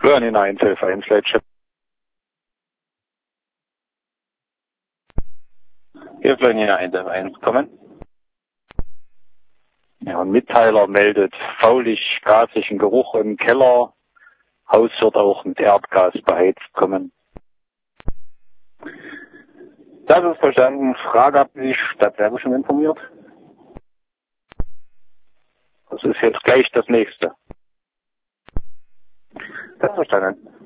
Florian 111 Leitstelle. Hier Florian 111, kommen. Ja, ein Mitteiler meldet faulig, gasigen Geruch im Keller. Haus wird auch mit Erdgas beheizt, kommen. Das ist verstanden. Frage hat die Stadtwerke schon informiert? Das ist jetzt gleich das nächste. Das ist verstanden.